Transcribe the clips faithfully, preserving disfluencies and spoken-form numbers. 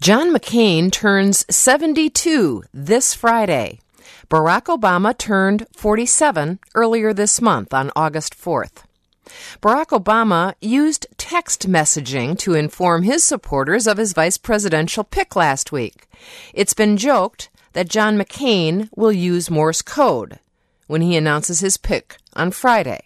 John McCain turns seventy-two this Friday. Barack Obama turned forty-seven earlier this month on August fourth. Barack Obama used text messaging to inform his supporters of his vice presidential pick last week. It's been joked that John McCain will use Morse code when he announces his pick on Friday.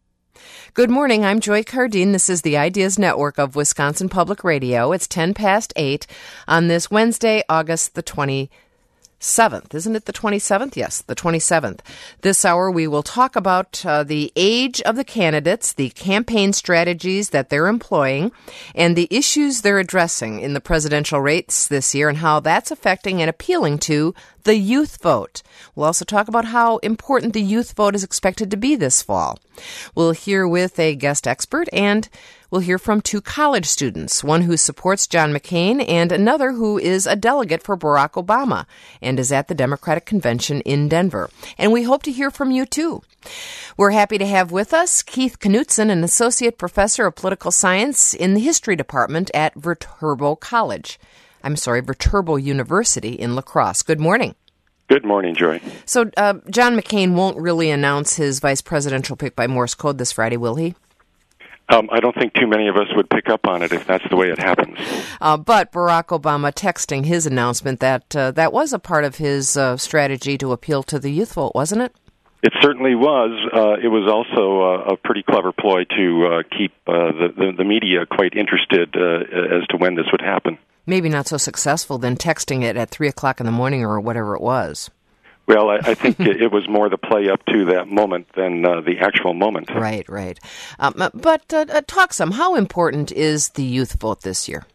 Good morning, I'm Joy Cardine. This is the Ideas Network of Wisconsin Public Radio. It's ten past eight on this Wednesday, August the twenty-seventh. Isn't it the twenty-seventh? Yes, the twenty-seventh. This hour we will talk about uh, the age of the candidates, the campaign strategies that they're employing, and the issues they're addressing in the presidential race this year and how that's affecting and appealing to the youth vote. We'll also talk about how important the youth vote is expected to be this fall. We'll hear with a guest expert, and we'll hear from two college students, one who supports John McCain and another who is a delegate for Barack Obama and is at the Democratic Convention in Denver. And we hope to hear from you, too. We're happy to have with us Keith Knutson, an associate professor of political science in the history department at Viterbo College. I'm sorry, Viterbo University in La Crosse. Good morning. Good morning, Joy. So uh, John McCain won't really announce his vice presidential pick by Morse code this Friday, will he? Um, I don't think too many of us would pick up on it if that's the way it happens. Uh, but Barack Obama texting his announcement, that uh, that was a part of his uh, strategy to appeal to the youth vote, wasn't it? It certainly was. Uh, it was also uh, a pretty clever ploy to uh, keep uh, the, the, the media quite interested uh, as to when this would happen. Maybe not so successful than texting it at three o'clock in the morning or whatever it was. Well, I, I think it was more the play up to that moment than uh, the actual moment. Right, right. Um, but uh, uh, talk some. How important is the youth vote this year?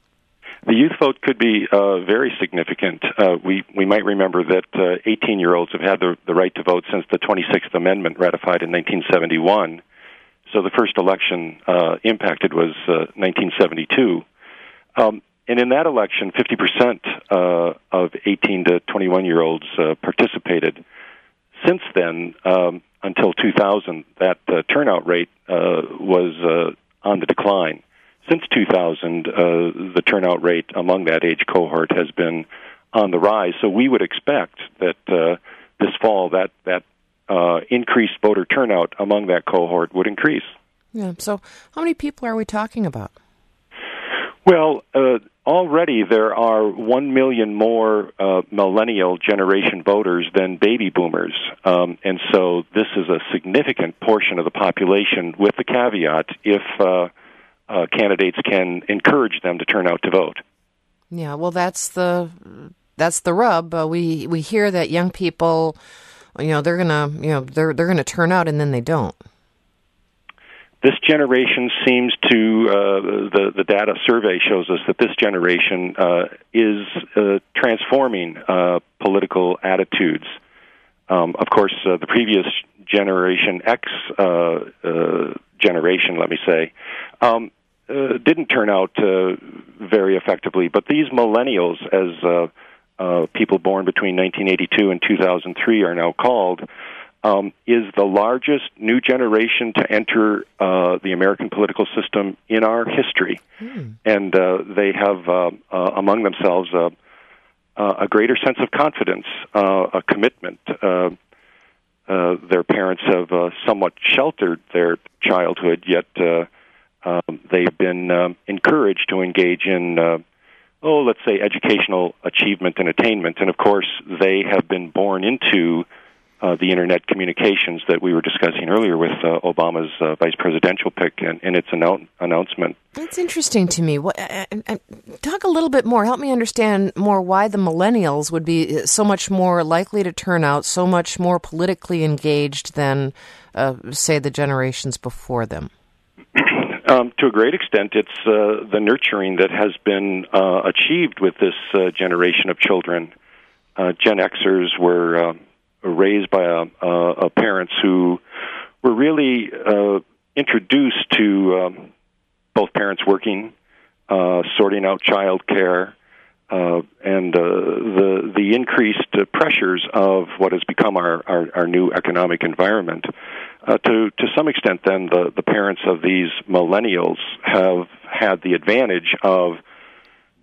The youth vote could be uh, very significant. Uh, we we might remember that uh, eighteen-year-olds have had the, the right to vote since the twenty-sixth Amendment ratified in nineteen seventy-one. So the first election uh, impacted was uh, nineteen seventy-two. Um, and in that election, fifty percent uh, of eighteen to twenty-one-year-olds uh, participated. Since then, um, until two thousand, that uh, turnout rate uh, was uh, on the decline. Since two thousand, uh, the turnout rate among that age cohort has been on the rise. So we would expect that uh, this fall that that uh, increased voter turnout among that cohort would increase. Yeah. So how many people are we talking about? Well, uh, already there are one million more uh, millennial generation voters than baby boomers. Um, and so this is a significant portion of the population, with the caveat if uh, Uh, candidates can encourage them to turn out to vote. Yeah, well, that's the that's the rub. Uh, we we hear that young people, you know, they're gonna you know they're they're gonna turn out, and then they don't. This generation seems to uh, the the data survey shows us that this generation uh, is uh, transforming uh, political attitudes. Um, of course, uh, the previous generation X uh, uh, generation, let me say, um, uh, didn't turn out uh, very effectively. But these millennials, as uh, uh, people born between nineteen eighty-two and two thousand three are now called, um, is the largest new generation to enter uh, the American political system in our history. Hmm. And uh, they have uh, uh, among themselves uh, uh, a greater sense of confidence, uh, a commitment. Uh, Uh, their parents have uh, somewhat sheltered their childhood, yet uh, um, they've been um, encouraged to engage in, uh, oh, let's say, educational achievement and attainment. And, of course, they have been born into uh, the Internet communications that we were discussing earlier with uh, Obama's uh, vice presidential pick and, and its annou- announcement. That's interesting to me. What, uh, uh, talk a little bit more. Help me understand more why the millennials would be so much more likely to turn out, so much more politically engaged than, uh, say, the generations before them. Um, to a great extent, it's uh, the nurturing that has been uh, achieved with this uh, generation of children. Uh, Gen Xers were uh, raised by uh, uh, parents who were really uh, introduced to um, both parents working, uh, sorting out child care, uh, and uh, the the increased uh, pressures of what has become our, our, our new economic environment. Uh, to to some extent, then, the, the parents of these millennials have had the advantage of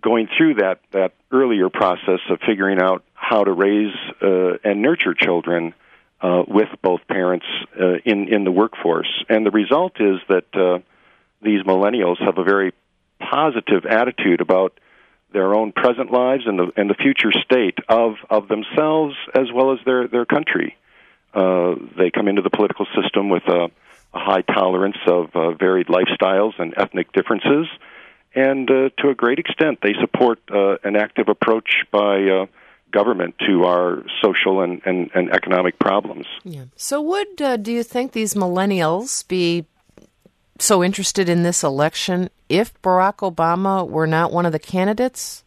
going through that, that earlier process of figuring out how to raise uh, and nurture children uh, with both parents uh, in, in the workforce. And the result is that uh, these millennials have a very positive attitude about their own present lives and the and the future state of, of themselves as well as their, their country. Uh, they come into the political system with a, a high tolerance of uh, varied lifestyles and ethnic differences, and uh, to a great extent they support uh, an active approach by uh, government to our social and, and, and economic problems. Yeah. So would, uh, do you think these millennials be so interested in this election if Barack Obama were not one of the candidates?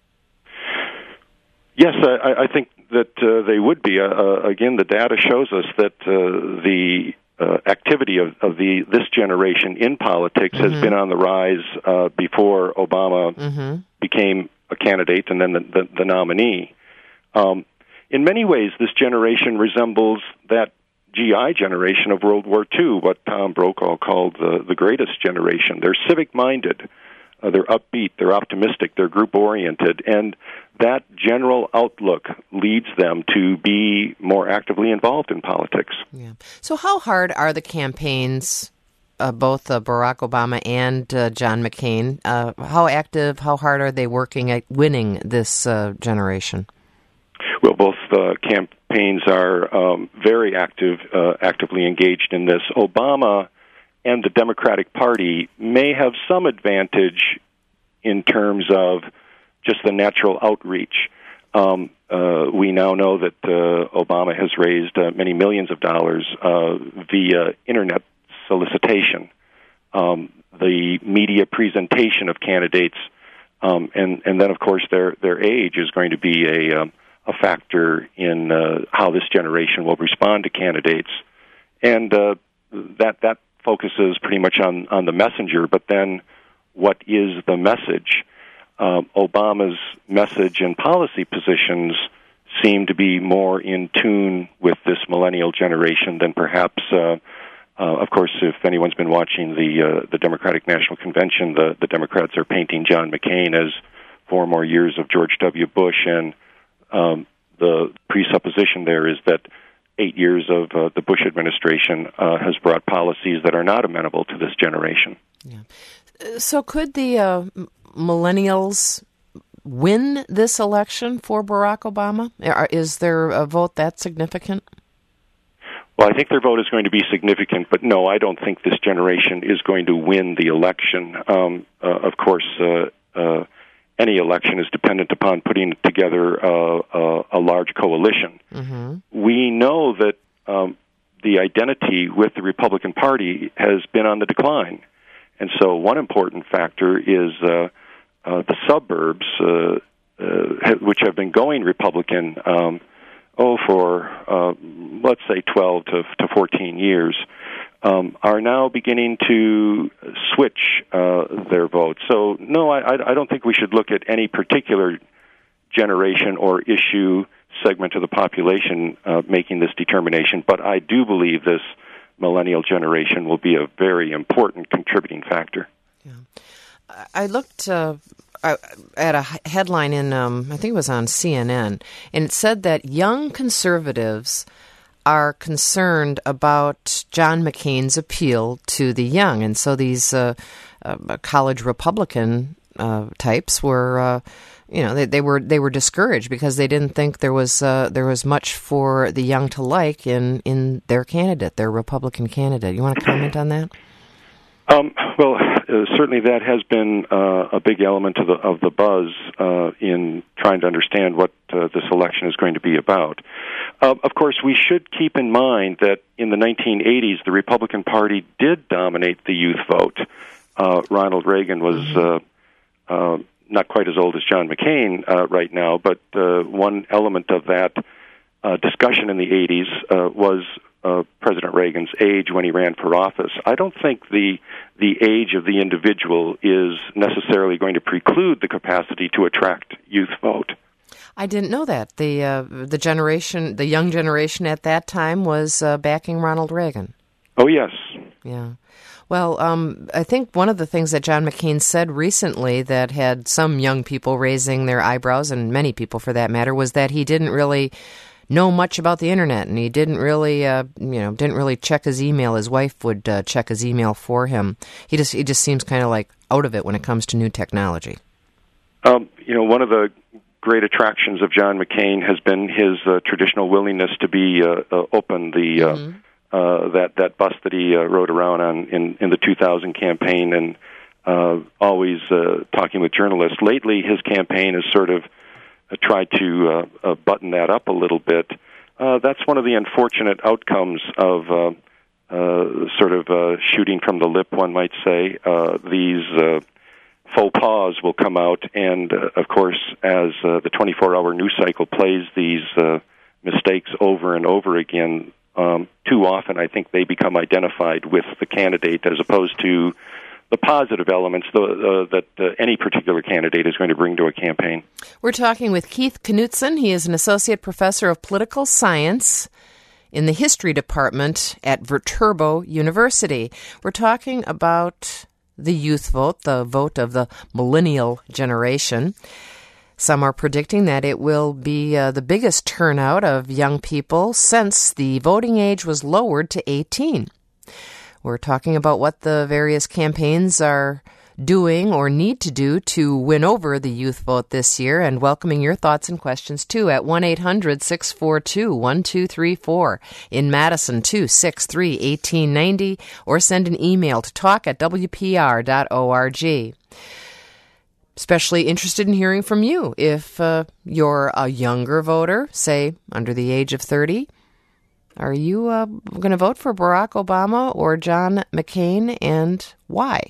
Yes, I, I think that uh, they would be. Uh, uh, again, the data shows us that uh, the uh, activity of, of the this generation in politics mm-hmm. has been on the rise uh, before Obama mm-hmm. became a candidate and then the, the, the nominee. Um, in many ways, this generation resembles that G I generation of World War Two, what Tom Brokaw called the, the greatest generation. They're civic-minded, uh, they're upbeat, they're optimistic, they're group-oriented, and that general outlook leads them to be more actively involved in politics. Yeah. So how hard are the campaigns, uh, both uh, Barack Obama and uh, John McCain? Uh, how active, how hard are they working at winning this uh, generation? Well, both uh, campaigns are um, very active, uh, actively engaged in this. Obama and the Democratic Party may have some advantage in terms of just the natural outreach. Um, uh, we now know that uh, Obama has raised uh, many millions of dollars uh, via Internet solicitation, um, the media presentation of candidates, um, and, and then, of course, their, their age is going to be a... Um, a factor in uh, how this generation will respond to candidates. And uh, that that focuses pretty much on, on the messenger, but then what is the message? Uh, Obama's message and policy positions seem to be more in tune with this millennial generation than perhaps, uh, uh, of course, if anyone's been watching the uh, the Democratic National Convention, the, the Democrats are painting John McCain as four more years of George W. Bush, and Um, the presupposition there is that eight years of uh, the Bush administration uh, has brought policies that are not amenable to this generation. Yeah. So could the uh, millennials win this election for Barack Obama? Is their a vote that significant? Well, I think their vote is going to be significant, but no, I don't think this generation is going to win the election. Um, uh, of course, uh, uh, any election is dependent upon putting together uh, uh, a large coalition. Mm-hmm. We know that um, the identity with the Republican Party has been on the decline. And so one important factor is uh, uh, the suburbs, uh, uh, which have been going Republican, um, oh, for, uh, let's say, twelve to fourteen years, um, are now beginning to switch uh, their votes. So, no, I, I don't think we should look at any particular generation or issue segment of the population uh, making this determination, but I do believe this millennial generation will be a very important contributing factor. Yeah. I looked uh, at a headline in, um, I think it was on C N N, and it said that young conservatives are concerned about John McCain's appeal to the young. And so these uh, uh, college Republican uh, types were, uh, you know, they, they were they were discouraged because they didn't think there was uh, there was much for the young to like in, in their candidate, their Republican candidate. You want to comment on that? Um, well, uh, certainly that has been uh, a big element of the of the buzz uh, in trying to understand what uh, this election is going to be about. Uh, of course, we should keep in mind that in the nineteen eighties, the Republican Party did dominate the youth vote. Uh, Ronald Reagan was uh, uh, not quite as old as John McCain uh, right now, but uh, one element of that uh, discussion in the eighties uh, was Uh, President Reagan's age when he ran for office. I don't think the the age of the individual is necessarily going to preclude the capacity to attract youth vote. I didn't know that. The uh, the generation, the young generation at that time was uh, backing Ronald Reagan. Oh, yes. Yeah. Well, um, I think one of the things that John McCain said recently that had some young people raising their eyebrows, and many people for that matter, was that he didn't really know much about the internet, and he didn't really, uh, you know, didn't really check his email. His wife would uh, check his email for him. He just, he just seems kind of like out of it when it comes to new technology. Um, you know, one of the great attractions of John McCain has been his uh, traditional willingness to be uh, uh, open. The uh, mm-hmm. uh, that that bus that he uh, rode around on in, in the two thousand campaign, and uh, always uh, talking with journalists. Lately, his campaign has sort of uh, tried to uh, uh, button that up a little bit. Uh, that's one of the unfortunate outcomes of uh, uh, sort of uh, shooting from the lip, one might say. Uh, these uh, faux pas will come out, and uh, of course, as uh, the twenty-four hour news cycle plays these uh, mistakes over and over again, um, too often I think they become identified with the candidate as opposed to the positive elements the, uh, that uh, any particular candidate is going to bring to a campaign. We're talking with Keith Knutson. He is an associate professor of political science in the history department at Viterbo University. We're talking about the youth vote, the vote of the millennial generation. Some are predicting that it will be uh, the biggest turnout of young people since the voting age was lowered to eighteen. We're talking about what the various campaigns are doing or need to do to win over the youth vote this year, and welcoming your thoughts and questions too at one eight hundred six four two one two three four, in Madison two six three one eight nine zero, or send an email to talk at w p r dot org. Especially interested in hearing from you. If uh, you're a younger voter, say under the age of thirty, are you uh, going to vote for Barack Obama or John McCain, and why?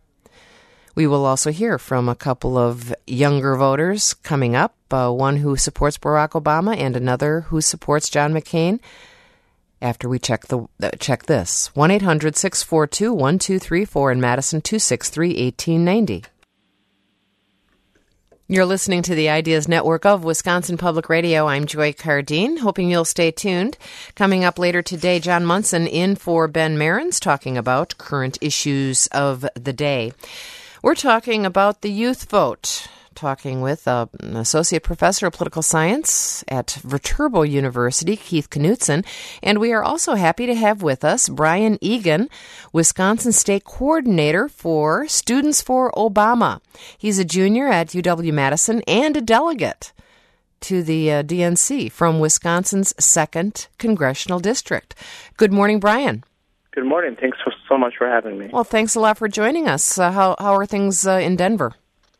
We will also hear from a couple of younger voters coming up, uh, one who supports Barack Obama and another who supports John McCain, after we check the uh, check this. one eight hundred six four two one two three four in Madison, two six three one eight nine zero. You're listening to the Ideas Network of Wisconsin Public Radio. I'm Joy Cardine, hoping you'll stay tuned. Coming up later today, John Munson in for Ben Marins, talking about current issues of the day. We're talking about the youth vote, talking with uh, an associate professor of political science at Viterbo University, Keith Knutson, and we are also happy to have with us Brian Egan, Wisconsin State Coordinator for Students for Obama. He's a junior at U W-Madison and a delegate to the uh, D N C from Wisconsin's second Congressional District. Good morning, Brian. Good morning. Thanks for, so much for having me. Well, thanks a lot for joining us. Uh, how how are things uh, in Denver?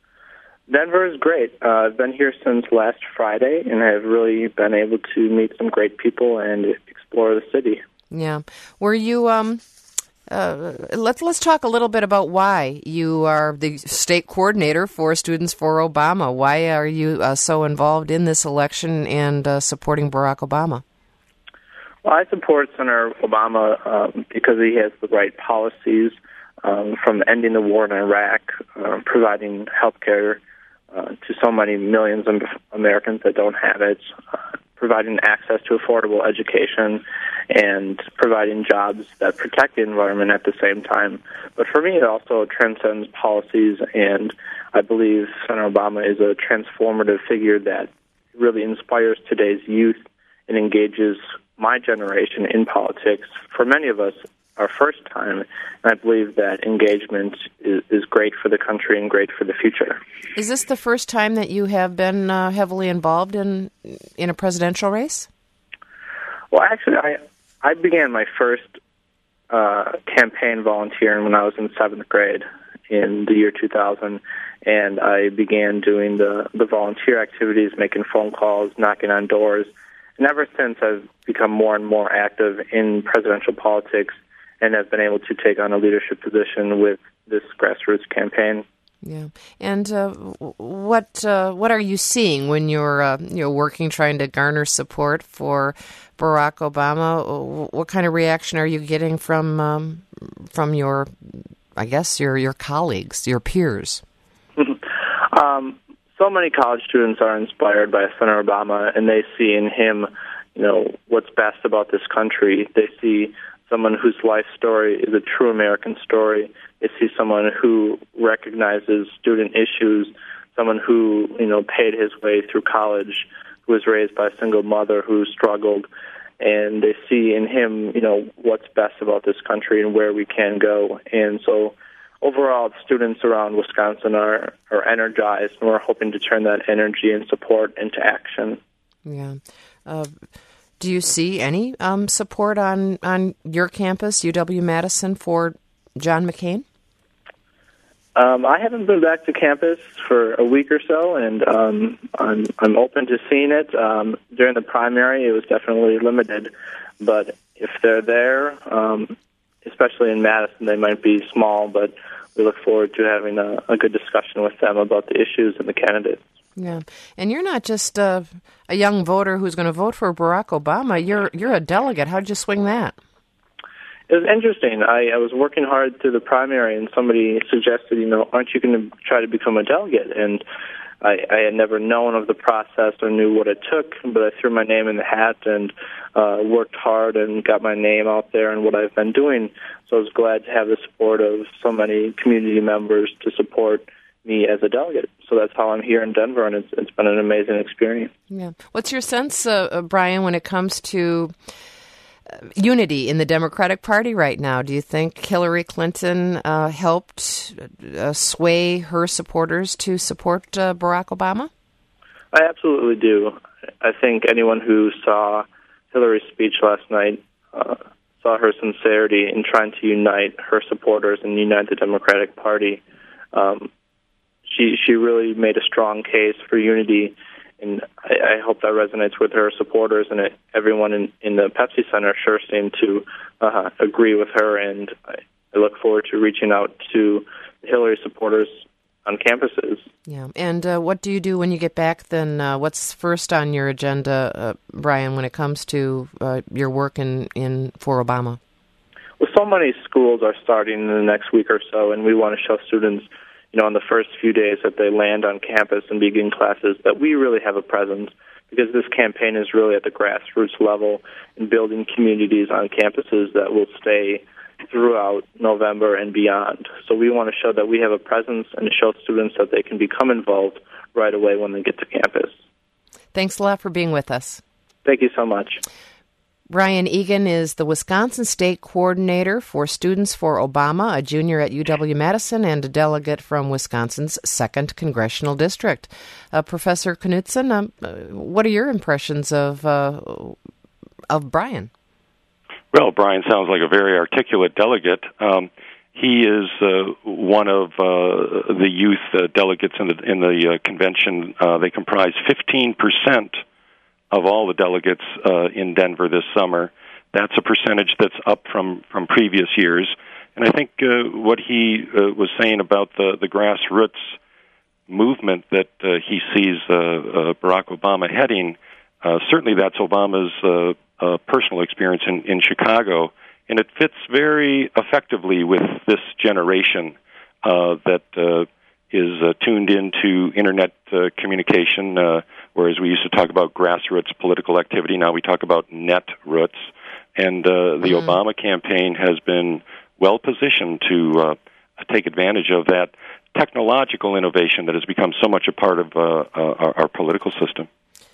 Denver is great. Uh, I've been here since last Friday, and I've really been able to meet some great people and explore the city. Yeah. Were you, um, uh, let's, let's talk a little bit about why you are the state coordinator for Students for Obama. Why are you uh, so involved in this election and uh, supporting Barack Obama? Well, I support Senator Obama um, because he has the right policies, um, from ending the war in Iraq, uh, providing health care uh, to so many millions of Americans that don't have it, uh, providing access to affordable education, and providing jobs that protect the environment at the same time. But for me, it also transcends policies, and I believe Senator Obama is a transformative figure that really inspires today's youth and engages my generation in politics. For many of us, our first time, and I believe that engagement is, is great for the country and great for the future. Is this the first time that you have been uh, heavily involved in in a presidential race? Well, actually, I I began my first uh, campaign volunteering when I was in seventh grade in the year two thousand, and I began doing the, the volunteer activities, making phone calls, knocking on doors. And ever since, I've become more and more active in presidential politics and have been able to take on a leadership position with this grassroots campaign. Yeah, and uh, what uh, what are you seeing when you're uh, you're working, trying to garner support for Barack Obama? What kind of reaction are you getting from um, from your, I guess your your colleagues, your peers? um, so many college students are inspired by Senator Obama, and they see in him, you know, what's best about this country. They see someone whose life story is a true American story. They see someone who recognizes student issues, someone who, you know, paid his way through college, who was raised by a single mother who struggled, and they see in him, you know, what's best about this country and where we can go. And so overall, the students around Wisconsin are, are energized, and we're hoping to turn that energy and support into action. Yeah. Uh, do you see any um, support on, on your campus, U W-Madison, for John McCain? Um, I haven't been back to campus for a week or so, and um, I'm I'm open to seeing it. Um, during the primary, it was definitely limited, but if they're there, um, especially in Madison, they might be small, but we look forward to having a, a good discussion with them about the issues and the candidates. Yeah, and you're not just uh, a young voter who's going to vote for Barack Obama. You're you're a delegate. How'd you swing that? It was interesting. I, I was working hard through the primary, and somebody suggested, you know, aren't you going to try to become a delegate? And I, I had never known of the process or knew what it took, but I threw my name in the hat and uh, worked hard and got my name out there and what I've been doing. So I was glad to have the support of so many community members to support me as a delegate. So that's how I'm here in Denver, and it's, it's been an amazing experience. Yeah. What's your sense, uh, Brian, when it comes to unity in the Democratic Party right now? Do you think Hillary Clinton uh, helped uh, sway her supporters to support uh, Barack Obama? I absolutely do. I think anyone who saw Hillary's speech last night uh, saw her sincerity in trying to unite her supporters and unite the Democratic Party. Um, she she really made a strong case for unity, and I, I hope that resonates with her supporters, and it, everyone in, in the Pepsi Center sure seemed to uh, agree with her, and I, I look forward to reaching out to Hillary supporters on campuses. Yeah, and uh, what do you do when you get back then? Uh, what's first on your agenda, uh, Brian, when it comes to uh, your work in, in for Obama? Well, so many schools are starting in the next week or so, and we want to show students, you know, in the first few days that they land on campus and begin classes, that we really have a presence, because this campaign is really at the grassroots level in building communities on campuses that will stay throughout November and beyond. So we want to show that we have a presence and show students that they can become involved right away when they get to campus. Thanks a lot for being with us. Thank you so much. Brian Egan is the Wisconsin State Coordinator for Students for Obama, a junior at U W-Madison, and a delegate from Wisconsin's second Congressional District. Uh, Professor Knudsen, um, uh, what are your impressions of uh, of Brian? Well, Brian sounds like a very articulate delegate. Um, he is uh, one of uh, the youth uh, delegates in the in the uh, convention. Uh, they comprise fifteen percent of all the delegates uh, in Denver this summer. That's a percentage that's up from, from previous years. And I think uh, what he uh, was saying about the, the grassroots movement that uh, he sees uh, uh, Barack Obama heading, uh, certainly that's Obama's uh, uh, personal experience in, in Chicago, and it fits very effectively with this generation uh, that uh, is uh, tuned into internet uh, communication, uh, whereas we used to talk about grassroots political activity. Now we talk about net roots. And uh, the mm-hmm. Obama campaign has been well-positioned to uh, take advantage of that technological innovation that has become so much a part of uh, our, our political system.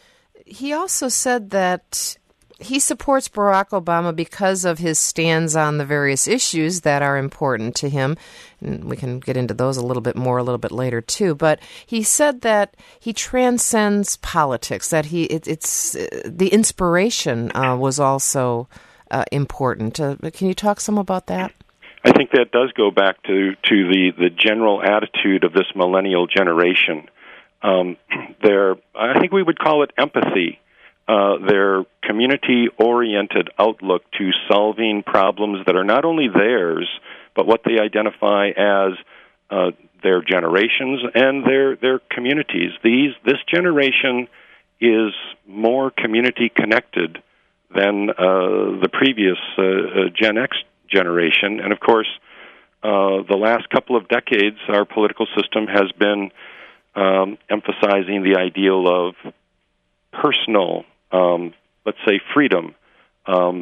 He also said that he supports Barack Obama because of his stands on the various issues that are important to him. And we can get into those a little bit more a little bit later, too. But he said that he transcends politics, that he it, it's uh, the inspiration uh, was also uh, important. Uh, can you talk some about that? I think that does go back to, to the, the general attitude of this millennial generation. Um, there, I think we would call it empathy. Uh, their community-oriented outlook to solving problems that are not only theirs, but what they identify as uh, their generations and their their communities. These this generation is more community-connected than uh, the previous uh, uh, Gen X generation, and of course, uh, the last couple of decades, our political system has been um, emphasizing the ideal of personal Um, let's say freedom, um,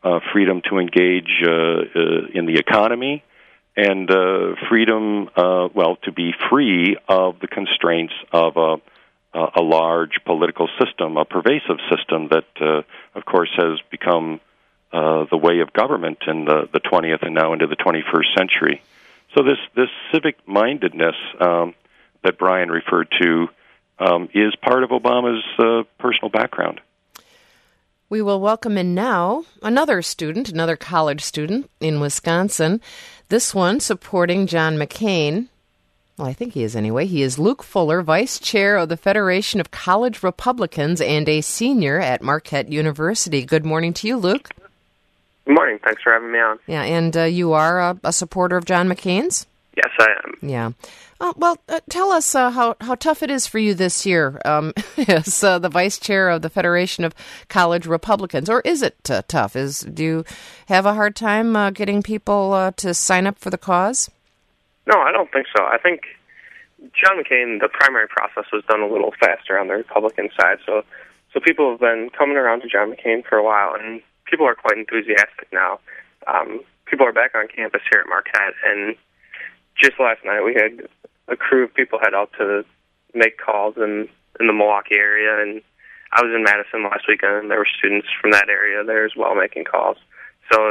uh, freedom to engage uh, uh, in the economy, and uh, freedom, uh, well, to be free of the constraints of a, a large political system, a pervasive system that, uh, of course, has become uh, the way of government in the, the twentieth and now into the twenty-first century. So this, this civic-mindedness um, that Brian referred to um, is part of Obama's uh, personal background. We will welcome in now another student, another college student in Wisconsin. This one supporting John McCain. Well, I think he is anyway. He is Luke Fuller, Vice Chair of the Federation of College Republicans and a senior at Marquette University. Good morning to you, Luke. Good morning. Thanks for having me on. Yeah, and uh, you are a, a supporter of John McCain's? Yes, I am. Yeah. Uh, well, uh, tell us uh, how, how tough it is for you this year um, as uh, the Vice Chair of the Federation of College Republicans. Or is it uh, tough? Is Do you have a hard time uh, getting people uh, to sign up for the cause? No, I don't think so. I think John McCain, the primary process was done a little faster on the Republican side. So, so people have been coming around to John McCain for a while, and people are quite enthusiastic now. Um, people are back on campus here at Marquette, and just last night we had a crew of people head out to make calls in, in the Milwaukee area, and I was in Madison last weekend, and there were students from that area there as well making calls. So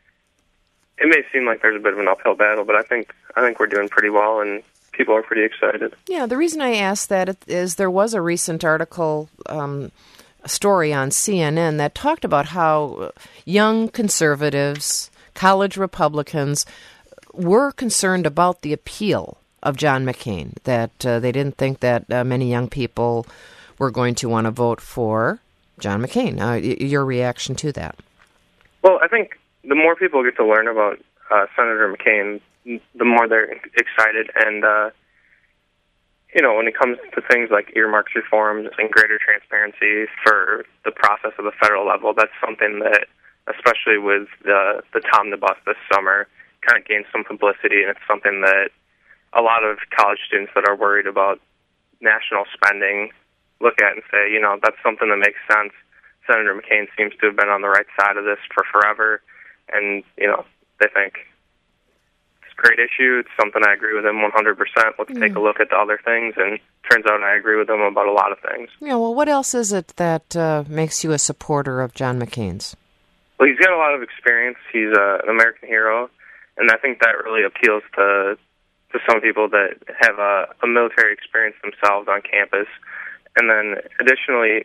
it may seem like there's a bit of an uphill battle, but I think I think we're doing pretty well, and people are pretty excited. Yeah, the reason I asked that is there was a recent article, um, a story on C N N that talked about how young conservatives, college Republicans, were concerned about the appeal of John McCain, that uh, they didn't think that uh, many young people were going to want to vote for John McCain. Uh, y- your reaction to that? Well, I think the more people get to learn about uh, Senator McCain, the more they're excited. And, uh, you know, when it comes to things like earmarks reforms and greater transparency for the process of the federal level, that's something that, especially with the, the Tomnibus this summer, kind of gained some publicity, and it's something that a lot of college students that are worried about national spending look at and say, you know, that's something that makes sense. Senator McCain seems to have been on the right side of this for forever, and, you know, they think it's a great issue. It's something I agree with him one hundred percent. Let's mm. take a look at the other things, and turns out I agree with him about a lot of things. Yeah, well, what else is it that uh, makes you a supporter of John McCain's? Well, he's got a lot of experience. He's uh, an American hero, and I think that really appeals to to some people that have a, a military experience themselves on campus. And then additionally,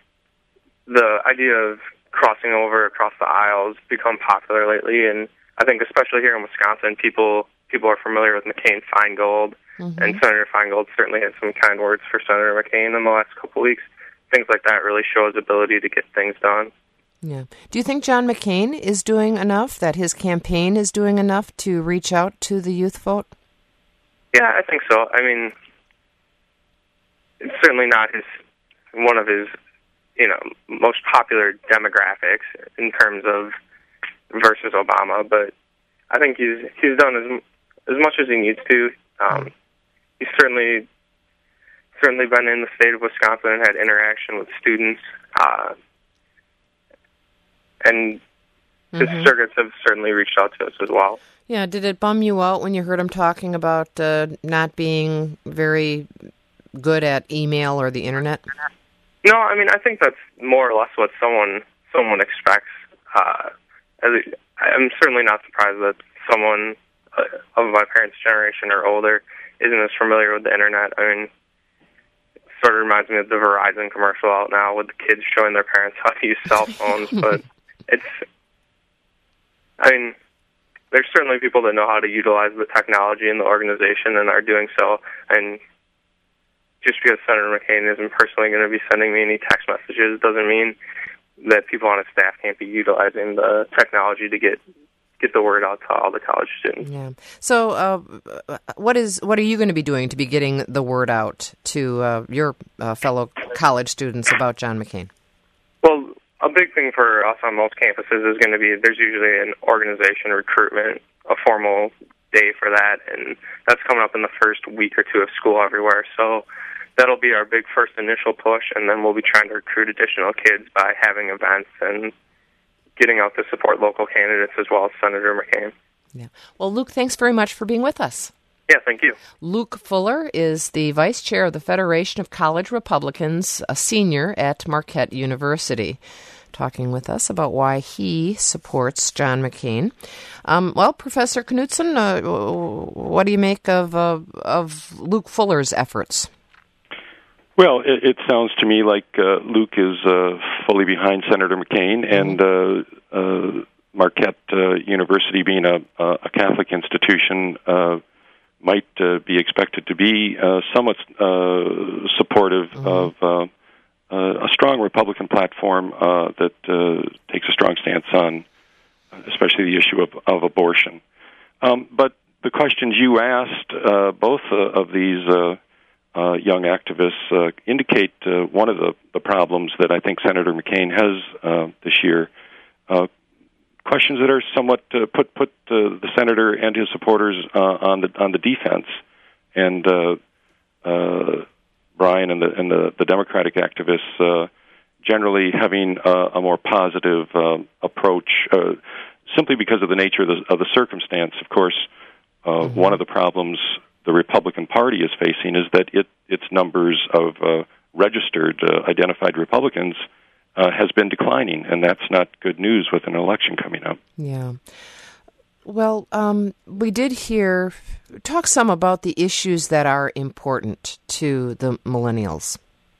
the idea of crossing over across the aisles become popular lately, and I think especially here in Wisconsin, people people are familiar with McCain-Feingold, mm-hmm. and Senator Feingold certainly had some kind words for Senator McCain in the last couple of weeks. Things like that really show his ability to get things done. Yeah. Do you think John McCain is doing enough, that his campaign is doing enough to reach out to the youth vote? Yeah, I think so. I mean, it's certainly not his one of his, you know, most popular demographics in terms of versus Obama, but I think he's he's done as as much as he needs to. Um, he's certainly certainly been in the state of Wisconsin and had interaction with students, uh, and his mm-hmm. circuits have certainly reached out to us as well. Yeah, did it bum you out when you heard him talking about uh, not being very good at email or the internet? No, I mean, I think that's more or less what someone someone expects. Uh, I'm certainly not surprised that someone uh, of my parents' generation or older isn't as familiar with the internet. I mean, it sort of reminds me of the Verizon commercial out now with the kids showing their parents how to use cell phones, but it's, I mean, there's certainly people that know how to utilize the technology in the organization and are doing so. And just because Senator McCain isn't personally going to be sending me any text messages doesn't mean that people on his staff can't be utilizing the technology to get get the word out to all the college students. Yeah. So, uh, what is what are you going to be doing to be getting the word out to uh, your uh, fellow college students about John McCain? Well, a big thing for us on most campuses is going to be there's usually an organization recruitment, a formal day for that, and that's coming up in the first week or two of school everywhere. So that'll be our big first initial push, and then we'll be trying to recruit additional kids by having events and getting out to support local candidates as well as Senator McCain. Yeah. Well, Luke, thanks very much for being with us. Yeah, thank you. Luke Fuller is the vice chair of the Federation of College Republicans, a senior at Marquette University, talking with us about why he supports John McCain. Um, well, Professor Knudsen, uh, what do you make of uh, of Luke Fuller's efforts? Well, it, it sounds to me like uh, Luke is uh, fully behind Senator McCain, and uh, uh, Marquette uh, University, being a, a Catholic institution, uh, might uh, be expected to be uh, somewhat uh, supportive mm-hmm. of uh, uh, a strong Republican platform uh, that uh, takes a strong stance on, especially the issue of, of abortion. Um, but the questions you asked, uh, both uh, of these uh, Uh, young activists uh, indicate uh, one of the, the problems that I think Senator McCain has uh, this year. Uh, questions that are somewhat uh, put put uh, the senator and his supporters uh, on the on the defense, and uh, uh, Brian and the and the, the Democratic activists uh, generally having uh, a more positive uh, approach, uh, simply because of the nature of the, of the circumstance. Of course, uh, mm-hmm. one of the problems the Republican Party is facing is that it its numbers of uh, registered, uh, identified Republicans uh, has been declining, and that's not good news with an election coming up. Yeah. Well, um, we did hear, talk some about the issues that are important to the millennials.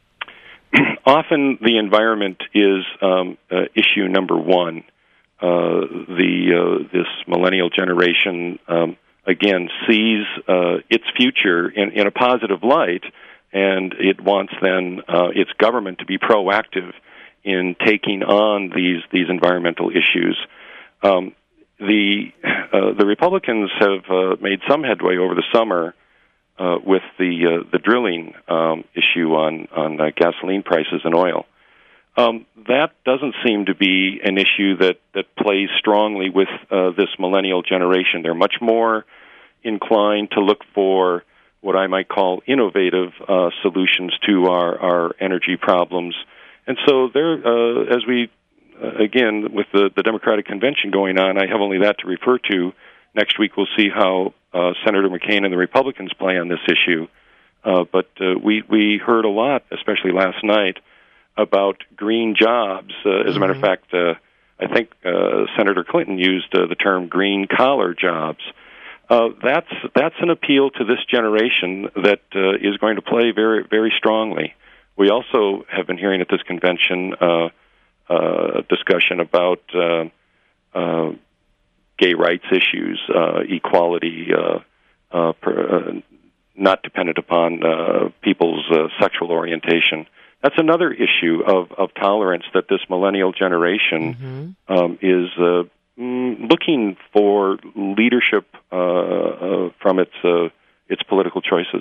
Often the environment is um, uh, issue number one. Uh, the uh, this millennial generation um, again, sees uh, its future in, in a positive light, and it wants then uh, its government to be proactive in taking on these these environmental issues. Um, the uh, the Republicans have uh, made some headway over the summer uh, with the uh, the drilling um, issue on on uh, gasoline prices and oil. Um, that doesn't seem to be an issue that, that plays strongly with uh, this millennial generation. They're much more inclined to look for what I might call innovative uh, solutions to our, our energy problems. And so there, uh, as we, uh, again, with the, the Democratic Convention going on, I have only that to refer to. Next week we'll see how uh, Senator McCain and the Republicans play on this issue. Uh, but uh, we, we heard a lot, especially last night, about green jobs. Uh, as a matter of fact, uh, I think uh, Senator Clinton used uh, the term green-collar jobs. Uh, that's that's an appeal to this generation that uh, is going to play very, very strongly. We also have been hearing at this convention uh, uh, discussion about uh, uh, gay rights issues, uh, equality, uh, uh, per, uh, not dependent upon uh, people's uh, sexual orientation. That's another issue of, of tolerance that this millennial generation mm-hmm. um, is uh, mm, looking for leadership uh, uh, from its uh, its political choices.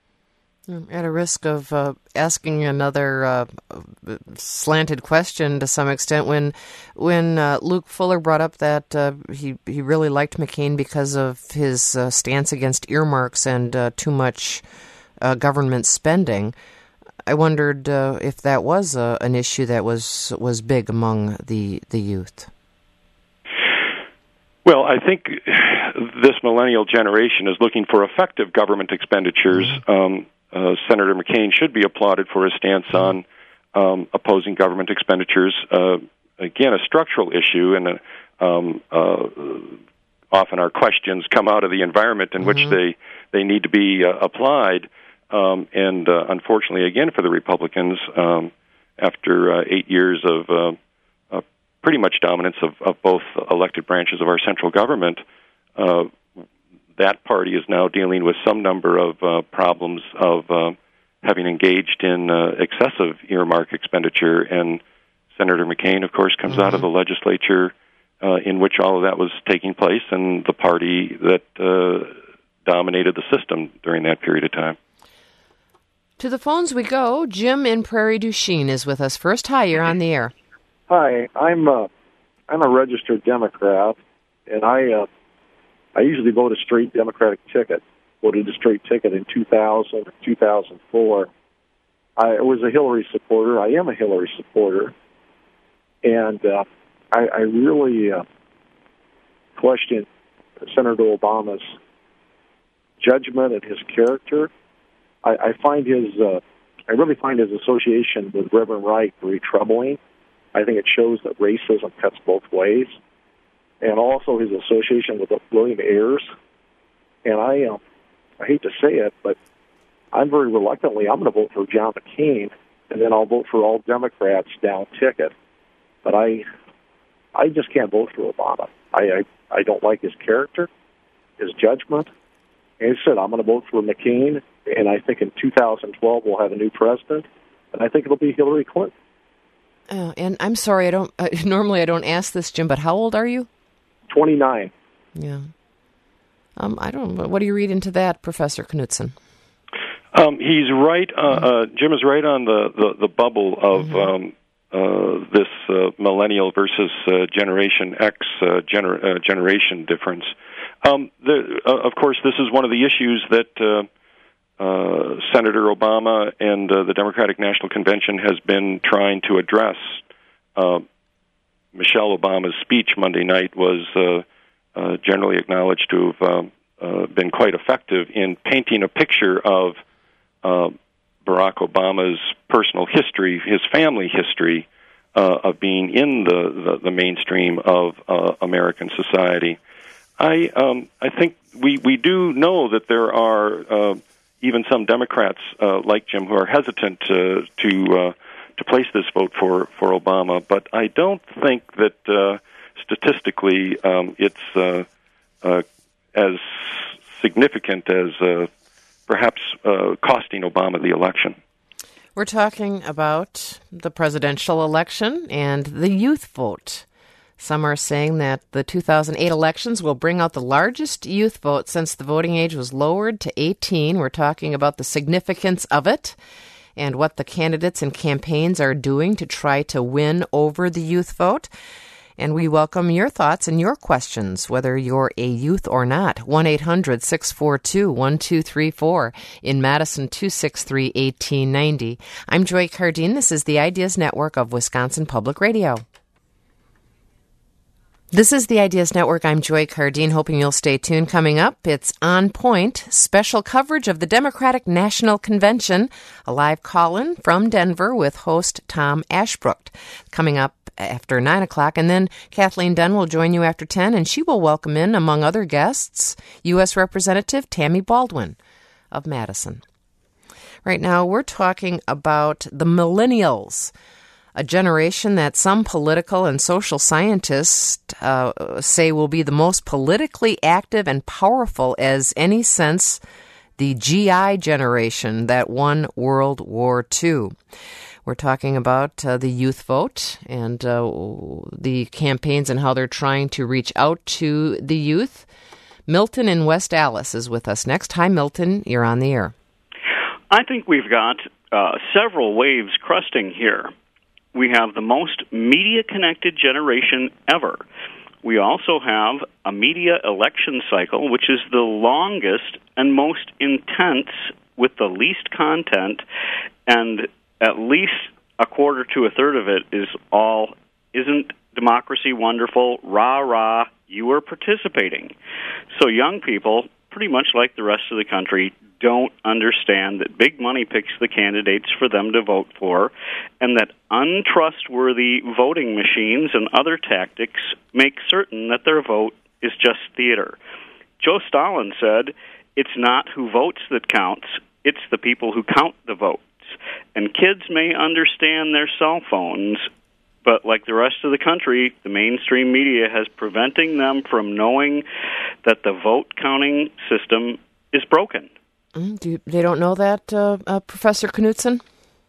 At a risk of uh, asking another uh, slanted question to some extent, when when uh, Luke Fuller brought up that uh, he he really liked McCain because of his uh, stance against earmarks and uh, too much uh, government spending, I wondered uh, if that was uh, an issue that was was big among the the youth. Well, I think this millennial generation is looking for effective government expenditures. Mm-hmm. Um, uh, Senator McCain should be applauded for his stance on um, opposing government expenditures. Uh, again, a structural issue, and uh, um, uh, often our questions come out of the environment in mm-hmm. which they, they need to be uh, applied. Um, and uh, unfortunately, again, for the Republicans, um, after uh, eight years of uh, uh, pretty much dominance of, of both elected branches of our central government, uh, that party is now dealing with some number of uh, problems of uh, having engaged in uh, excessive earmark expenditure. And Senator McCain, of course, comes mm-hmm. out of the legislature uh, in which all of that was taking place, and the party that uh, dominated the system during that period of time. To the phones we go. Jim in Prairie du Chien is with us first. Hi, you're on the air. Hi, I'm uh, I'm a registered Democrat, and I uh, I usually vote a straight Democratic ticket. Voted a straight ticket in two thousand or two thousand four. I was a Hillary supporter. I am a Hillary supporter, and uh, I, I really uh, question Senator Obama's judgment and his character. I, I find his, uh, I really find his association with Reverend Wright very troubling. I think it shows that racism cuts both ways, and also his association with William Ayers. And I, uh, I hate to say it, but I'm very reluctantly, I'm going to vote for John McCain, and then I'll vote for all Democrats down ticket. But I, I just can't vote for Obama. I, I, I don't like his character, his judgment. And I said, I'm going to vote for McCain, and I think in two thousand twelve we'll have a new president, and I think it'll be Hillary Clinton. Oh, and I'm sorry, I don't. Uh, normally, I don't ask this, Jim. But how old are you? twenty-nine. Yeah. Um, I don't. What do you read into that, Professor Knudsen? Um, he's right. Uh, uh, Jim is right on the, the, the bubble of mm-hmm. um, uh, this uh, millennial versus uh, Generation X uh, gener- uh, generation difference. Um, the, uh, of course, this is one of the issues that uh, uh, Senator Obama and uh, the Democratic National Convention has been trying to address. Uh, Michelle Obama's speech Monday night was uh, uh, generally acknowledged to have um, uh, been quite effective in painting a picture of uh, Barack Obama's personal history, his family history uh, of being in the, the, the mainstream of uh, American society. I um, I think we, we do know that there are uh, even some Democrats uh, like Jim who are hesitant to to uh, to place this vote for, for Obama, but I don't think that uh, statistically um, it's uh, uh, as significant as uh, perhaps uh, costing Obama the election. We're talking about the presidential election and the youth vote. Some are saying that the two thousand eight elections will bring out the largest youth vote since the voting age was lowered to eighteen. We're talking about the significance of it and what the candidates and campaigns are doing to try to win over the youth vote. And we welcome your thoughts and your questions, whether you're a youth or not. one eight hundred six four two one two three four. In Madison, two six three one eight nine zero. I'm Joy Cardine. This is the Ideas Network of Wisconsin Public Radio. This is the Ideas Network. I'm Joy Cardine, hoping you'll stay tuned. Coming up, it's On Point, special coverage of the Democratic National Convention, a live call-in from Denver with host Tom Ashbrook. Coming up after nine o'clock, and then Kathleen Dunn will join you after ten, and she will welcome in, among other guests, U S Representative Tammy Baldwin of Madison. Right now, we're talking about the millennials, a generation that some political and social scientists uh, say will be the most politically active and powerful as any since the G I generation that won World War Two. We're talking about uh, the youth vote and uh, the campaigns and how they're trying to reach out to the youth. Milton in West Allis is with us next. Hi, Milton. You're on the air. I think we've got uh, several waves cresting here. We have the most media-connected generation ever. We also have a media election cycle, which is the longest and most intense with the least content, and at least a quarter to a third of it is all, isn't democracy wonderful, rah, rah, you are participating. So young people, pretty much like the rest of the country, don't understand that big money picks the candidates for them to vote for, and that untrustworthy voting machines and other tactics make certain that their vote is just theater. Joe Stalin said, it's not who votes that counts, it's the people who count the votes. And kids may understand their cell phones, but like the rest of the country, the mainstream media has preventing them from knowing that the vote counting system is broken. Mm, do you, they don't know that, uh, uh, Professor Knudsen?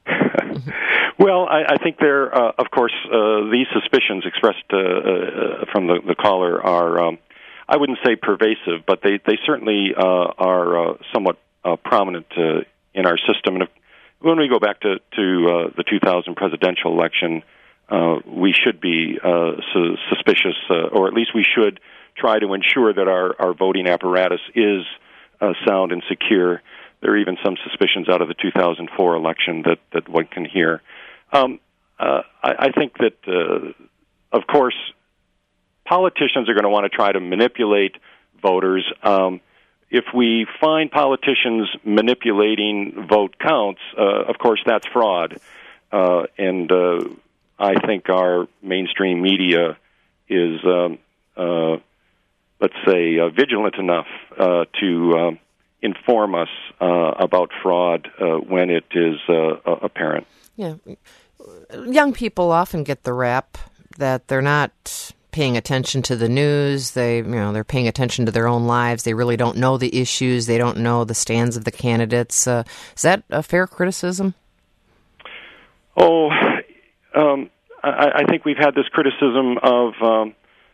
Well, I, I think there, uh, of course, uh, these suspicions expressed uh, uh, from the, the caller are, um, I wouldn't say pervasive, but they, they certainly uh, are uh, somewhat uh, prominent uh, in our system. And if, when we go back to, to uh, the two thousand presidential election, uh, we should be uh, su- suspicious, uh, or at least we should try to ensure that our, our voting apparatus is uh, sound and secure. There are even some suspicions out of the two thousand four election that, that one can hear. Um, uh, I, I think that uh, of course, politicians are going to want to try to manipulate voters. Um, if we find politicians manipulating vote counts, uh, of course, that's fraud. Uh, and uh, I think our mainstream media is, um, uh, let's say, uh, vigilant enough uh, to uh, inform us uh, about fraud uh, when it is uh, apparent. Yeah. Young people often get the rap that they're not paying attention to the news. They, you know, they're paying attention to their own lives. They really don't know the issues. They don't know the stands of the candidates. Uh, is that a fair criticism? Oh, um, I, I think we've had this criticism of um,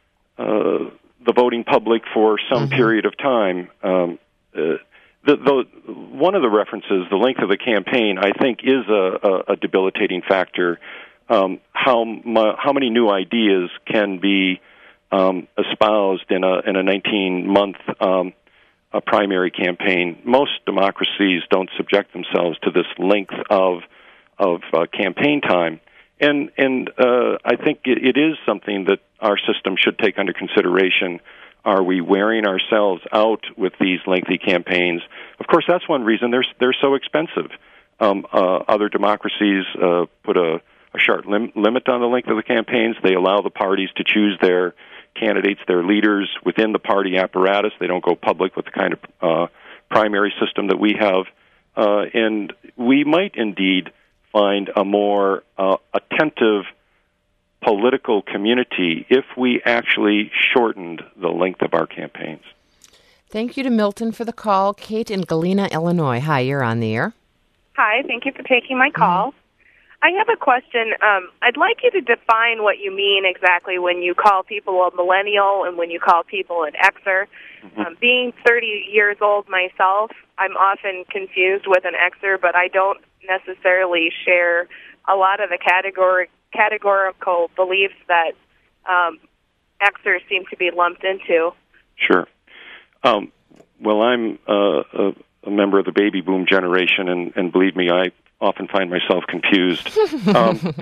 uh, the voting public for some mm-hmm. period of time. Um, uh, the, the, one of the references, the length of the campaign, I think is a, a, a debilitating factor. Um, how mu- how many new ideas can be um, espoused in a in a nineteen month um, a primary campaign? Most democracies don't subject themselves to this length of of uh, campaign time, and and uh, I think it, it is something that our system should take under consideration. Are we wearing ourselves out with these lengthy campaigns? Of course, that's one reason they're they're so expensive. Um, uh, other democracies uh, put a a sharp lim- limit on the length of the campaigns. They allow the parties to choose their candidates, their leaders within the party apparatus. They don't go public with the kind of uh, primary system that we have. Uh, and we might indeed find a more uh, attentive political community if we actually shortened the length of our campaigns. Thank you to Milton for the call. Kate in Galena, Illinois. Hi, you're on the air. Hi, thank you for taking my call. Mm-hmm. I have a question. Um, I'd like you to define what you mean exactly when you call people a millennial and when you call people an Xer. Mm-hmm. Um, being thirty years old myself, I'm often confused with an Xer, but I don't necessarily share a lot of the categori- categorical beliefs that um, Xers seem to be lumped into. Sure. Um, well, I'm uh, a, a member of the baby boom generation, and, and believe me, I often find myself confused. Um,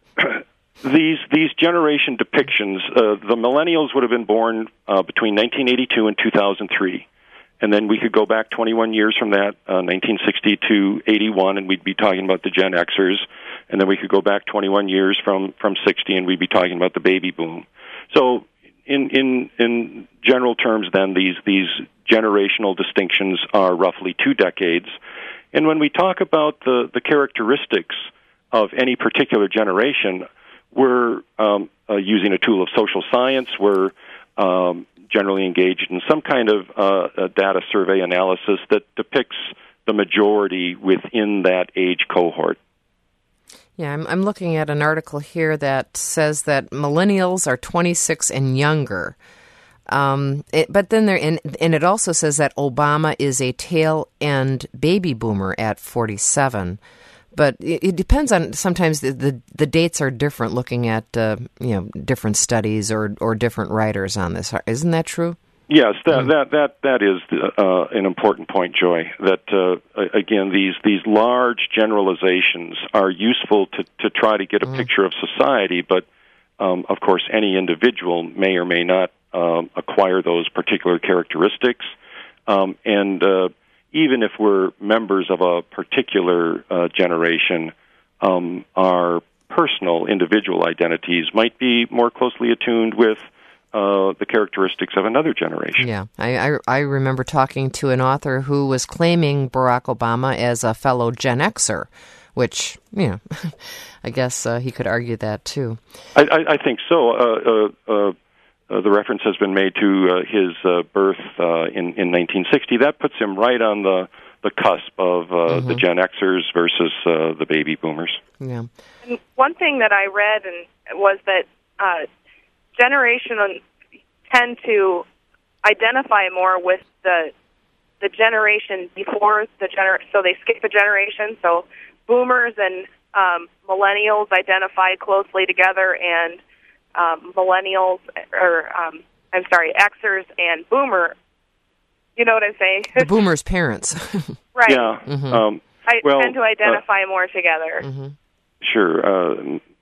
these these generation depictions, uh, the millennials would have been born uh, between nineteen eighty-two and two thousand three. And then we could go back twenty-one years from that, uh, nineteen sixty to eighty-one, and we'd be talking about the Gen Xers. And then we could go back twenty-one years from, from sixty, and we'd be talking about the baby boom. So in in in general terms, then, these these generational distinctions are roughly two decades. And when we talk about the, the characteristics of any particular generation, we're um, uh, using a tool of social science. We're um, generally engaged in some kind of uh, a data survey analysis that depicts the majority within that age cohort. Yeah, I'm, I'm looking at an article here that says that millennials are twenty-six and younger. Um, it, but then there, and, and it also says that Obama is a tail-end baby boomer at forty-seven. But it, it depends on, sometimes the, the, the dates are different looking at, uh, you know, different studies or, or different writers on this. Isn't that true? Yes, that mm-hmm. that, that, that is uh, an important point, Joy, that, uh, again, these, these large generalizations are useful to, to try to get a mm-hmm. picture of society, but, um, of course, any individual may or may not Um, acquire those particular characteristics. Um, and uh, even if we're members of a particular uh, generation, um, our personal individual identities might be more closely attuned with uh, the characteristics of another generation. Yeah, I, I, I remember talking to an author who was claiming Barack Obama as a fellow Gen Xer, which, you know, I guess uh, he could argue that too. I, I, I think so. Uh, uh, uh, Uh, the reference has been made to uh, his uh, birth uh, in, in nineteen sixty. That puts him right on the, the cusp of uh, mm-hmm. the Gen Xers versus uh, the baby boomers. Yeah. And one thing that I read and was that uh, generation tend to identify more with the the generation before the gener. So they skip a generation. So boomers and um, millennials identify closely together, and Um, millennials, or um, I'm sorry, Xers and boomer. You know what I'm saying? The boomers' parents. Right. Yeah. Mm-hmm. Um, I well, tend to identify uh, more together. Mm-hmm. Sure. Uh,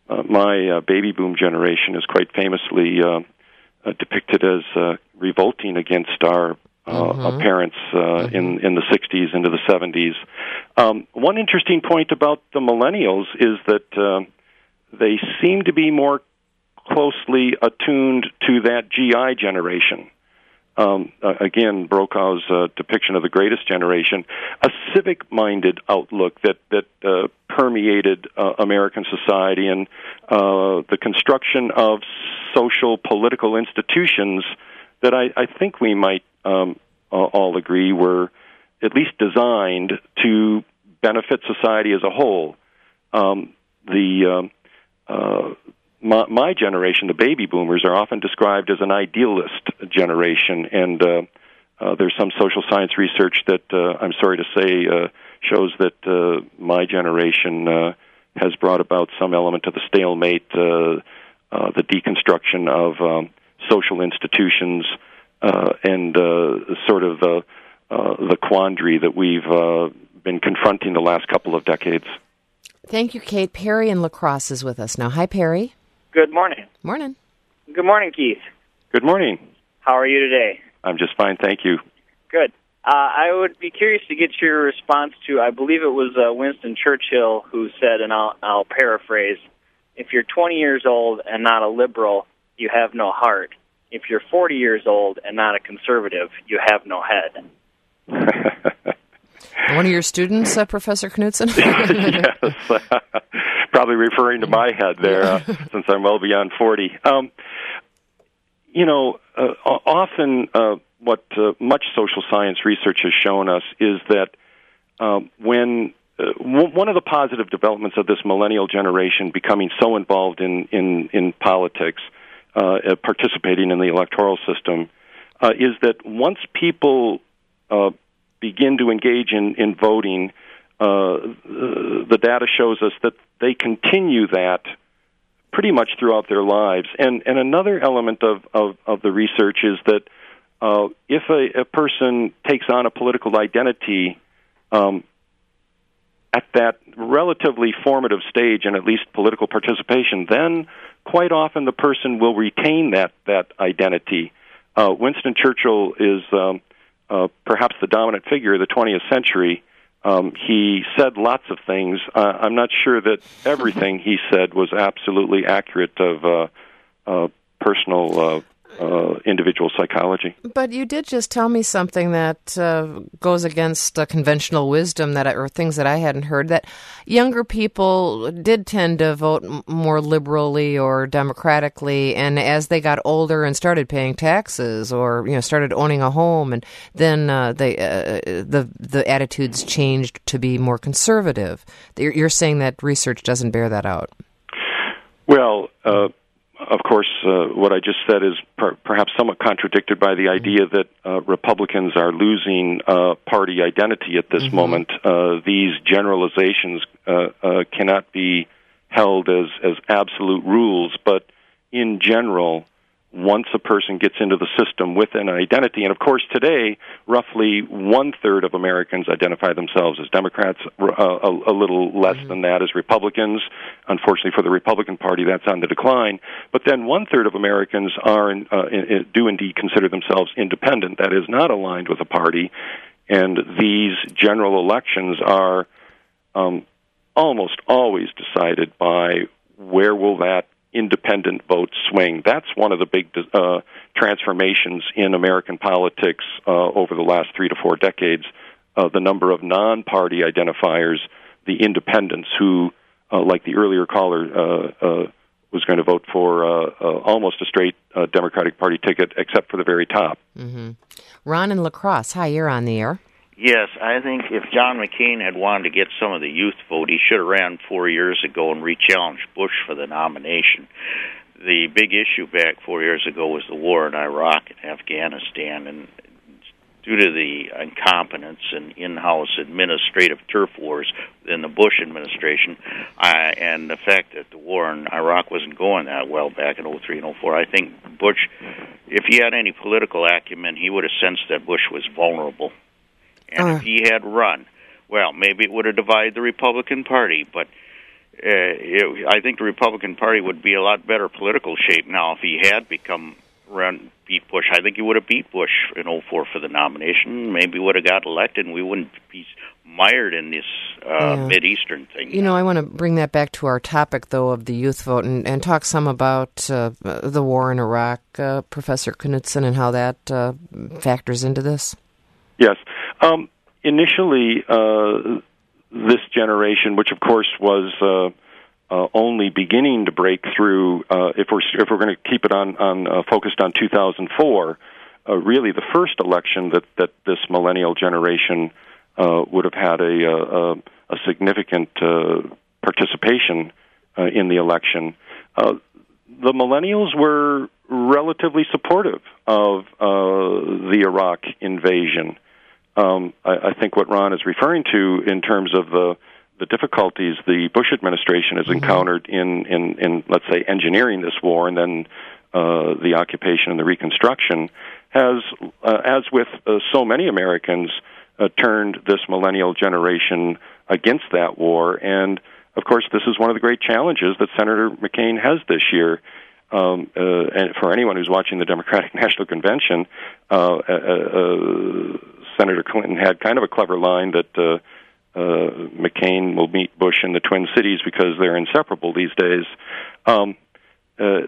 uh, my uh, baby boom generation is quite famously uh, uh, depicted as uh, revolting against our uh, mm-hmm. parents uh, mm-hmm. in in the sixties into the seventies. Um, one interesting point about the millennials is that uh, they seem to be more closely attuned to that G I generation. Um, uh, again, Brokaw's uh, depiction of the greatest generation, a civic-minded outlook that that uh, permeated uh, American society, and uh, the construction of social political institutions that I, I think we might um, uh, all agree were at least designed to benefit society as a whole. Um, the uh, uh, My, my generation, the baby boomers, are often described as an idealist generation, and uh, uh, there's some social science research that, uh, I'm sorry to say, uh, shows that uh, my generation uh, has brought about some element of the stalemate, uh, uh, the deconstruction of um, social institutions, uh, and uh, sort of the, uh, the quandary that we've uh, been confronting the last couple of decades. Thank you, Kate. Perry in La Crosse is with us now. Hi, Perry. Good morning. Morning. Good morning, Keith. Good morning. How are you today? I'm just fine, thank you. Good. Uh, I would be curious to get your response to, I believe it was uh, Winston Churchill who said, and I'll, I'll paraphrase, if you're twenty years old and not a liberal, you have no heart. If you're forty years old and not a conservative, you have no head. One of your students, uh, Professor Knudsen? Yes. Probably referring to my head there, uh, since I'm well beyond forty. Um, you know, uh, often uh, what uh, much social science research has shown us is that um, when uh, w- one of the positive developments of this millennial generation becoming so involved in, in, in politics, uh, participating in the electoral system, uh, is that once people uh, begin to engage in, in voting, uh, the data shows us that they continue that pretty much throughout their lives. And and another element of, of, of the research is that uh, if a, a person takes on a political identity um, at that relatively formative stage, and at least political participation, then quite often the person will retain that, that identity. Uh, Winston Churchill is um, uh, perhaps the dominant figure of the twentieth century. Um, he said lots of things. Uh, I'm not sure that everything he said was absolutely accurate of uh, uh, personal uh, uh, individual psychology. But you did just tell me something that uh, goes against uh, conventional wisdom, that I, or things that I hadn't heard, that younger people did tend to vote m- more liberally or democratically, and as they got older and started paying taxes, or you know started owning a home, and then uh, they uh, the the attitudes changed to be more conservative. You're, you're saying that research doesn't bear that out. Well, uh, of course, uh, what I just said is per- perhaps somewhat contradicted by the idea that uh, Republicans are losing uh, party identity at this mm-hmm. moment. Uh, these generalizations uh, uh, cannot be held as, as absolute rules, but in general, once a person gets into the system with an identity, and of course today, roughly one-third of Americans identify themselves as Democrats, uh, a, a little less mm-hmm. than that as Republicans. Unfortunately for the Republican Party, that's on the decline. But then one-third of Americans are in, uh, in, do indeed consider themselves independent, that is, not aligned with a party, and these general elections are um, almost always decided by where will that independent vote swing. That's one of the big uh, transformations in American politics uh, over the last three to four decades. Uh, the number of non-party identifiers, the independents who, uh, like the earlier caller, uh, uh, was going to vote for uh, uh, almost a straight uh, Democratic Party ticket, except for the very top. Mm-hmm. Ron in La Crosse, hi, you're on the air. Yes, I think if John McCain had wanted to get some of the youth vote, he should have ran four years ago and re-challenged Bush for the nomination. The big issue back four years ago was the war in Iraq and Afghanistan, and due to the incompetence and in-house administrative turf wars in the Bush administration, uh, and the fact that the war in Iraq wasn't going that well back in oh three and oh four, I think Bush, if he had any political acumen, he would have sensed that Bush was vulnerable. And uh. if he had run, well, maybe it would have divided the Republican Party, but it, I think the Republican Party would be a lot better political shape now if he had become run beat Bush. I think he would have beat Bush in oh four for the nomination. Maybe would have got elected, and we wouldn't be mired in this uh, yeah. Mideastern thing. You know, I want to bring that back to our topic, though, of the youth vote, and, and talk some about uh, the war in Iraq, uh, Professor Knudsen, and how that uh, factors into this. Yes. Um, initially, uh, this generation, which of course was uh, uh, only beginning to break through, uh, if we're if we're going to keep it on on uh, focused on two thousand four, uh, really the first election that that this millennial generation uh, would have had a a, a significant uh, participation uh, in the election. Uh, the millennials were relatively supportive of uh, the Iraq invasion. Um, I, I think what Ron is referring to in terms of the the difficulties the Bush administration has mm-hmm. encountered in, in, in, let's say, engineering this war and then uh, the occupation and the reconstruction has, uh, as with uh, so many Americans, uh, turned this millennial generation against that war. And, of course, this is one of the great challenges that Senator McCain has this year. Um, uh, and for anyone who's watching the Democratic National Convention, uh, uh, uh, Senator Clinton had kind of a clever line that uh, uh, McCain will meet Bush in the Twin Cities because they're inseparable these days. Um, uh,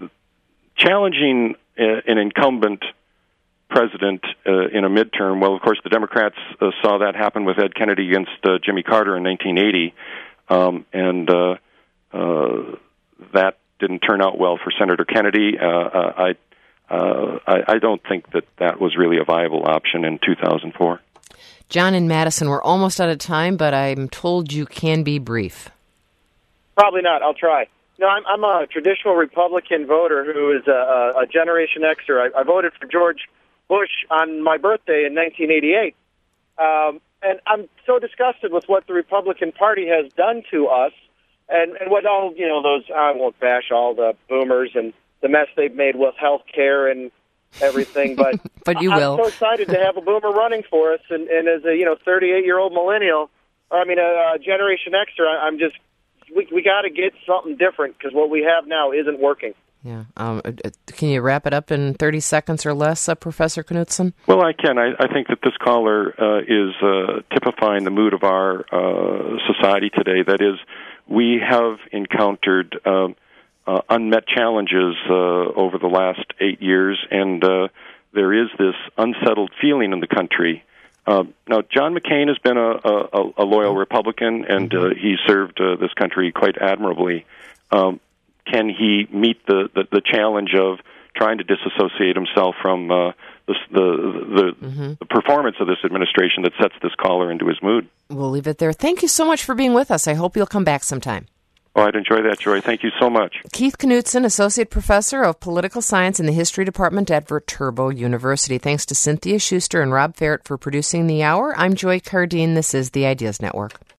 challenging uh, an incumbent president uh, in a midterm, well, of course, the Democrats uh, saw that happen with Ed Kennedy against uh, Jimmy Carter in nineteen eighty, um, and uh, uh, that didn't turn out well for Senator Kennedy. Uh, uh, I Uh, I, I don't think that that was really a viable option in two thousand four. John and Madison, we're almost out of time, but I'm told you can be brief. Probably not. I'll try. No, I'm, I'm a traditional Republican voter who is a, a Generation Xer. I, I voted for George Bush on my birthday in nineteen eighty-eight. Um, and I'm so disgusted with what the Republican Party has done to us and, and what all, you know, those, I won't bash all the boomers and the mess they've made with health care and everything, but but you I'm will. so excited to have a boomer running for us, and, and as a you know thirty-eight-year-old millennial, or I mean a, a Generation Xer, I'm just we we got to get something different because what we have now isn't working. Yeah. Um, can you wrap it up in thirty seconds or less, uh, Professor Knudsen? Well, I can. I, I think that this caller uh, is uh, typifying the mood of our uh, society today. That is, we have encountered Uh, Uh, unmet challenges uh, over the last eight years, and uh, there is this unsettled feeling in the country. Uh, now, John McCain has been a, a, a loyal Republican, and uh, he served uh, this country quite admirably. Um, can he meet the, the, the challenge of trying to disassociate himself from uh, the, the, the, mm-hmm. the performance of this administration that sets this caller into his mood? We'll leave it there. Thank you so much for being with us. I hope you'll come back sometime. Oh, I'd enjoy that, Joy. Thank you so much. Keith Knudsen, Associate Professor of Political Science in the History Department at Viterbo University. Thanks to Cynthia Schuster and Rob Ferret for producing the hour. I'm Joy Cardine. This is the Ideas Network.